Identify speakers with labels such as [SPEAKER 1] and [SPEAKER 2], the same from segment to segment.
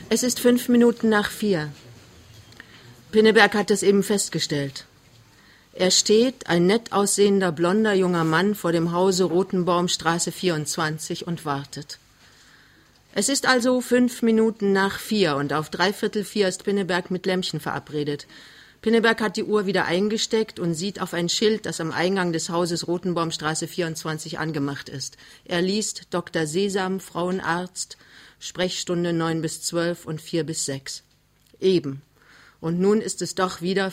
[SPEAKER 1] Es ist 4:05. Pinneberg hat es eben festgestellt. Er steht, ein nett aussehender, blonder junger Mann, vor dem Hause Rotenbaumstraße 24 und wartet. Es ist also 4:05 und auf 3/4 ist Pinneberg mit Lämmchen verabredet. Pinneberg hat die Uhr wieder eingesteckt und sieht auf ein Schild, das am Eingang des Hauses Rotenbaumstraße 24 angemacht ist. Er liest Dr. Sesam, Frauenarzt, Sprechstunde 9 bis 12 und 4 bis 6. Eben. Und nun ist es doch wieder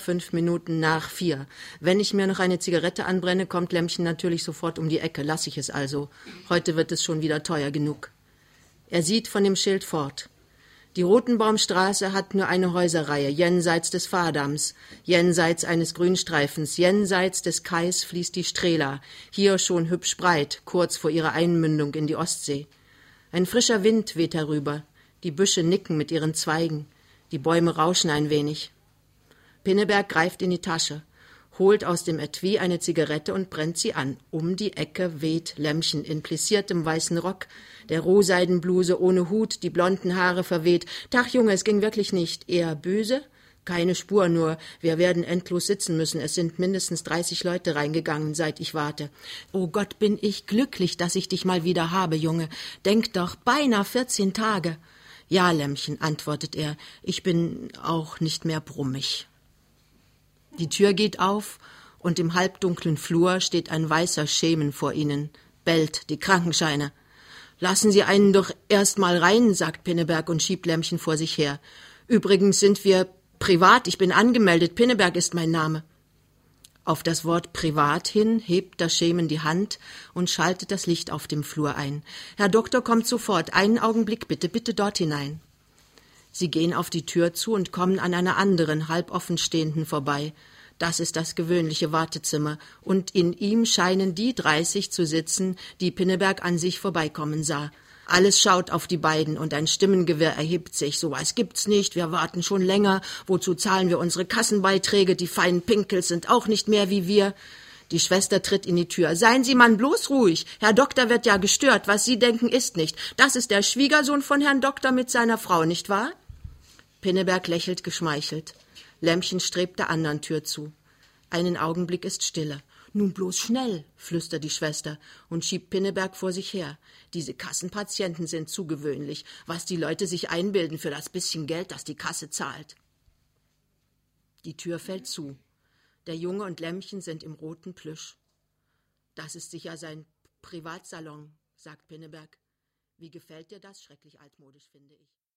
[SPEAKER 1] 4:05. Wenn ich mir noch eine Zigarette anbrenne, kommt Lämmchen natürlich sofort um die Ecke. Lass ich es also. Heute wird es schon wieder teuer genug. Er sieht von dem Schild fort. Die Rotenbaumstraße hat nur eine Häuserreihe, jenseits des Fahrdamms, jenseits eines Grünstreifens, jenseits des Kais fließt die Strela, hier schon hübsch breit, kurz vor ihrer Einmündung in die Ostsee. Ein frischer Wind weht herüber, die Büsche nicken mit ihren Zweigen, die Bäume rauschen ein wenig. Pinneberg greift in die Tasche, holt aus dem Etui eine Zigarette und brennt sie an. Um die Ecke weht Lämmchen in plissiertem weißen Rock, der Rohseidenbluse ohne Hut, die blonden Haare verweht. »Tag, Junge, es ging wirklich nicht. Eher böse?« »Keine Spur, nur wir werden endlos sitzen müssen. Es sind mindestens 30 Leute reingegangen, seit ich warte.« »Oh Gott, bin ich glücklich, dass ich dich mal wieder habe, Junge. Denk doch, beinahe 14 Tage.« »Ja, Lämmchen«, antwortet er, »ich bin auch nicht mehr brummig.« Die Tür geht auf, und im halbdunklen Flur steht ein weißer Schemen vor ihnen, bellt die Krankenscheine. »Lassen Sie einen doch erst mal rein«, sagt Pinneberg und schiebt Lämmchen vor sich her. »Übrigens sind wir privat, ich bin angemeldet, Pinneberg ist mein Name.« Auf das Wort privat hin hebt das Schemen die Hand und schaltet das Licht auf dem Flur ein. »Herr Doktor kommt sofort, einen Augenblick bitte, bitte dort hinein.« Sie gehen auf die Tür zu und kommen an einer anderen, halboffen stehenden vorbei. Das ist das gewöhnliche Wartezimmer, und in ihm scheinen die 30 zu sitzen, die Pinneberg an sich vorbeikommen sah. Alles schaut auf die beiden, und ein Stimmengewirr erhebt sich. »Sowas gibt's nicht, wir warten schon länger. Wozu zahlen wir unsere Kassenbeiträge? Die feinen Pinkels sind auch nicht mehr wie wir.« Die Schwester tritt in die Tür. »Seien Sie Mann bloß ruhig. Herr Doktor wird ja gestört. Was Sie denken, ist nicht. Das ist der Schwiegersohn von Herrn Doktor mit seiner Frau, nicht wahr?« Pinneberg lächelt geschmeichelt. Lämmchen strebt der anderen Tür zu. Einen Augenblick ist Stille. »Nun bloß schnell«, flüstert die Schwester und schiebt Pinneberg vor sich her. »Diese Kassenpatienten sind zu gewöhnlich, was die Leute sich einbilden für das bisschen Geld, das die Kasse zahlt.« Die Tür fällt zu. Der Junge und Lämmchen sind im roten Plüsch. »Das ist sicher sein Privatsalon«, sagt Pinneberg. »Wie gefällt dir das? Schrecklich altmodisch, finde ich.«